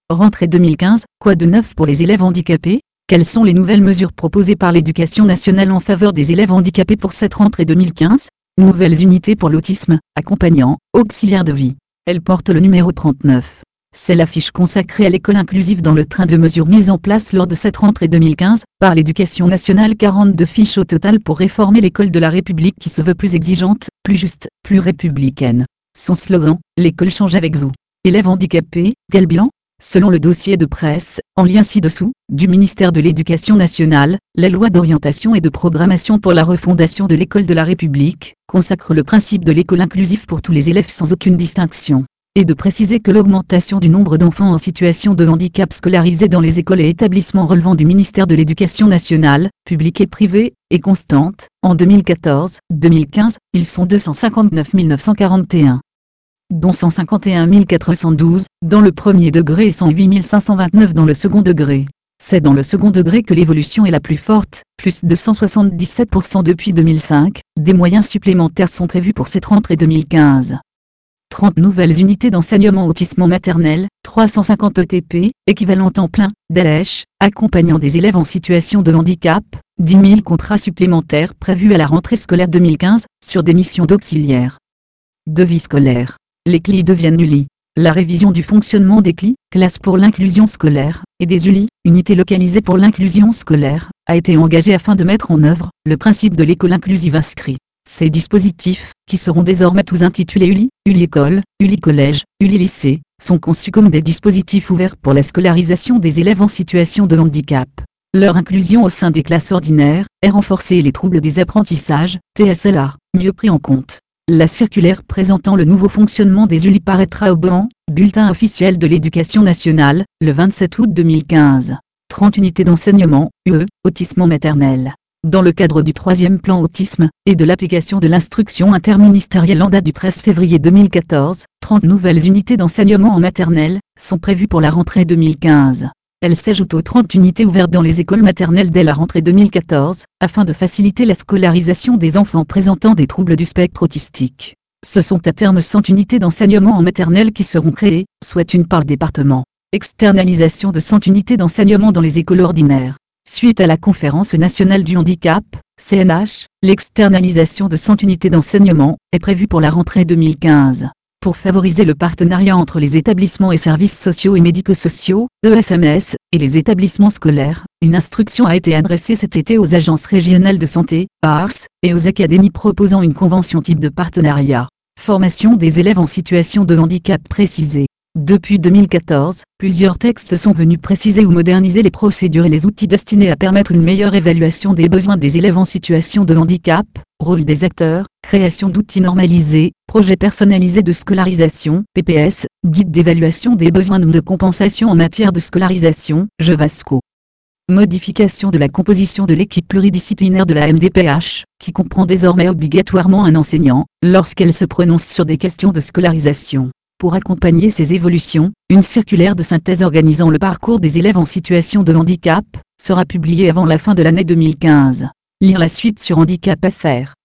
Rentrée 2015, quoi de neuf pour les élèves handicapés? Quelles sont les nouvelles mesures proposées par l'Éducation nationale en faveur des élèves handicapés pour cette rentrée 2015? Nouvelles unités pour l'autisme, accompagnants, auxiliaires de vie. Elle porte le numéro 39. C'est l'affiche consacrée à l'école inclusive dans le train de mesures mises en place lors de cette rentrée 2015, par l'Éducation nationale. 42 fiches au total pour réformer l'école de la République qui se veut plus exigeante, plus juste, plus républicaine. Son slogan, l'école change avec vous. Élèves handicapés, quel bilan? Selon le dossier de presse, en lien ci-dessous, du ministère de l'Éducation nationale, la loi d'orientation et de programmation pour la refondation de l'école de la République consacre le principe de l'école inclusive pour tous les élèves sans aucune distinction. Et de préciser que l'augmentation du nombre d'enfants en situation de handicap scolarisés dans les écoles et établissements relevant du ministère de l'Éducation nationale, publics et privés, est constante. En 2014-2015, ils sont 259 941. Dont 151 412 dans le premier degré et 108 529 dans le second degré. C'est dans le second degré que l'évolution est la plus forte, plus de 177% depuis 2005. Des moyens supplémentaires sont prévus pour cette rentrée 2015. 30 nouvelles unités d'enseignement autisme en maternelle, 350 ETP, équivalent temps plein, d'ALEH, accompagnant des élèves en situation de handicap, 10 000 contrats supplémentaires prévus à la rentrée scolaire 2015, sur des missions d'auxiliaires de vie scolaire. Les CLI deviennent ULI. La révision du fonctionnement des CLI, classes pour l'inclusion scolaire, et des ULI, unités localisées pour l'inclusion scolaire, a été engagée afin de mettre en œuvre le principe de l'école inclusive inscrit. Ces dispositifs, qui seront désormais tous intitulés ULI, ULI-école, ULI-collège, ULI-lycée, sont conçus comme des dispositifs ouverts pour la scolarisation des élèves en situation de handicap. Leur inclusion au sein des classes ordinaires est renforcée et les troubles des apprentissages, TSLA, mieux pris en compte. La circulaire présentant le nouveau fonctionnement des ULI paraîtra au bulletin officiel de l'Éducation nationale, le 27 août 2015. 30 unités d'enseignement, UE, autisme en maternelle. Dans le cadre du 3e plan autisme, et de l'application de l'instruction interministérielle en date du 13 février 2014, 30 nouvelles unités d'enseignement en maternelle sont prévues pour la rentrée 2015. Elles s'ajoutent aux 30 unités ouvertes dans les écoles maternelles dès la rentrée 2014, afin de faciliter la scolarisation des enfants présentant des troubles du spectre autistique. Ce sont à terme 100 unités d'enseignement en maternelle qui seront créées, soit une par département. Externalisation de 100 unités d'enseignement dans les écoles ordinaires. Suite à la Conférence nationale du handicap, CNH, l'externalisation de 100 unités d'enseignement est prévue pour la rentrée 2015. Pour favoriser le partenariat entre les établissements et services sociaux et médico-sociaux, ESMS, et les établissements scolaires, une instruction a été adressée cet été aux agences régionales de santé, ARS, et aux académies proposant une convention type de partenariat. Formation des élèves en situation de handicap précisée. Depuis 2014, plusieurs textes sont venus préciser ou moderniser les procédures et les outils destinés à permettre une meilleure évaluation des besoins des élèves en situation de handicap, rôle des acteurs, création d'outils normalisés, projets personnalisés de scolarisation, PPS, guide d'évaluation des besoins de compensation en matière de scolarisation, JEVASCO. Modification de la composition de l'équipe pluridisciplinaire de la MDPH, qui comprend désormais obligatoirement un enseignant, lorsqu'elle se prononce sur des questions de scolarisation. Pour accompagner ces évolutions, une circulaire de synthèse organisant le parcours des élèves en situation de handicap sera publiée avant la fin de l'année 2015. Lire la suite sur Handicap FR.